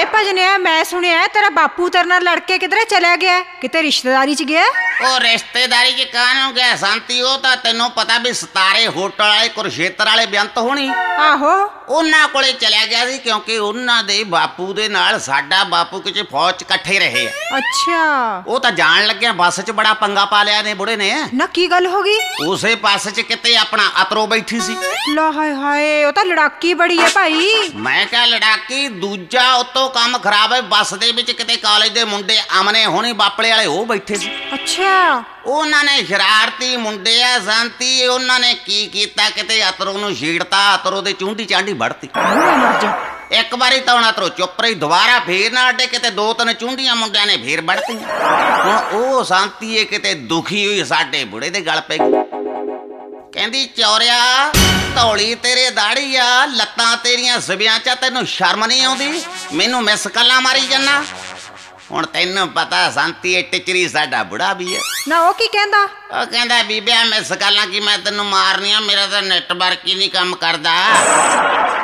ਭਜਨਿਆ ਮੈਂ ਸੁਣਿਆ ਤੇਰਾ ਬਾਪੂ ਤੇਰੇ ਨਾਲ ਲੜ ਕੇ ਕਿਧਰੇ ਚਲਿਆ ਗਿਆ, ਕਿਤੇ ਰਿਸ਼ਤੇਦਾਰੀ 'ਚ ਗਿਆ? ਉਹ ਰਿਸ਼ਤੇਦਾਰੀ 'ਚ ਕਾਹਨੂੰ ਗਿਆ ਸੰਤੀ? ਉਹ ਤਾਂ ਤੈਨੂੰ ਪਤਾ ਵੀ ਸਤਾਰੇ ਹੋਟਲ ਵਾਲੇ ਕੁਰਸ਼ੇਤਰ ਵਾਲੇ ਬੇਅੰਤ ਹੋਣੀ, ਆਹੋ ਉਹਨਾਂ ਕੋਲੇ ਚਲਿਆ ਗਿਆ ਸੀ, ਕਿਉਂਕਿ ਉਹਨਾਂ ਦੇ ਬਾਪੂ ਦੇ ਨਾਲ ਸਾਡਾ ਬਾਪੂ ਕਿਤੇ ਫੌਜ 'ਚ ਇਕੱਠੇ ਰਹੇ ਆ। ਅੱਛਾ। ਉਹ ਤਾਂ ਜਾਣ ਲੱਗਿਆ ਬੱਸ 'ਚ ਬੜਾ ਪੰਗਾ ਪਾ ਲਿਆ ਨੇ ਬੁੜੇ ਨੇ। ਨਾ ਕੀ ਗੱਲ ਹੋ ਗਈ? ਉਸੇ ਬੱਸ 'ਚ ਕਿਤੇ ਆਪਣਾ ਅਤਰੋ ਬੈਠੀ ਸੀ। ਲਾ ਹਾਏ ਹਾਏ, ਉਹ ਤਾਂ ਲੜਾਕੀ ਬੜੀ ਹੈ ਭਾਈ। ਮੈਂ ਕਿਹਾ ਲੜਾਕੀ, ਦੂਜਾ ਉਤੋਂ ਕੰਮ ਖਰਾਬ ਹੈ, ਬੱਸ ਦੇ ਵਿੱਚ ਕਿਤੇ ਕਾਲਜ ਦੇ ਮੁੰਡੇ ਆਮਨੇ ਹੋਣੀ ਬਾਪਲੇ ਵਾਲੇ ਉਹ ਬੈਠੇ ਸੀ। ਅੱਛਾ। ਉਹਨਾਂ ਨੇ ਸ਼ਰਾਰਤੀ ਮੁੰਡੇ ਆ ਸੰਤੀ, ਉਹਨਾਂ ਨੇ ਕੀ ਕੀਤਾ, ਕਿਤੇ ਅਤਰੋ ਨੂੰ ਛੇੜਤਾ, ਅਤਰੋ ਦੇ ਚੁੰਡੀ ਚਾਂਡੀ ਵੜਤੀ। ਇੱਕ ਵਾਰੀ ਤਾਂ ਹੁਣ ਅਤਰੋ ਚੁੱਪ ਰਹੀ, ਦੁਬਾਰਾ ਫੇਰ ਨਾ ਅੱਡੇ, ਕਿਤੇ ਦੋ ਤਿੰਨ ਚੁੰਡੀਆਂ ਮੁੰਡਿਆਂ ਨੇ ਫੇਰ ਵੜਤੀਆਂ। ਹੁਣ ਉਹ ਸੰਤੀ ਕਿਤੇ ਦੁਖੀ ਹੋਈ ਸਾਡੇ ਬੁੜੇ ਦੇ ਗਲ ਪੈ ਗਈ। ਕਹਿੰਦੀ ਚੌਰਿਆ, ਧੌਲੀ ਤੇਰੇ ਦਾੜੀ ਆ, ਲੱਤਾਂ ਤੇਰੀਆਂ ਸਿਵਿਆਂ 'ਚ, ਤੈਨੂੰ ਸ਼ਰਮ ਨਹੀਂ ਆਉਂਦੀ? ਮੈਨੂੰ ਮਿਸ ਕੱਲਾਂ ਮਾਰੀ ਜਾਨਾ। ਹੁਣ ਤੈਨੂੰ ਪਤਾ ਸੰਤੀ ਟਿਚਰੀ ਸਾਡਾ ਬੁੜਾ ਵੀ ਹੈ ਨਾ। ਉਹ ਕੀ ਕਹਿੰਦਾ? ਉਹ ਕਹਿੰਦਾ ਬੀਬਿਆ ਮਿਸ ਕੱਲਾਂ ਕੀ ਮੈਂ ਤੈਨੂੰ ਮਾਰਨੀ ਆ, ਮੇਰਾ ਤਾਂ ਨੈਟਵਰਕ ਹੀ ਨਹੀਂ ਕੰਮ ਕਰਦਾ।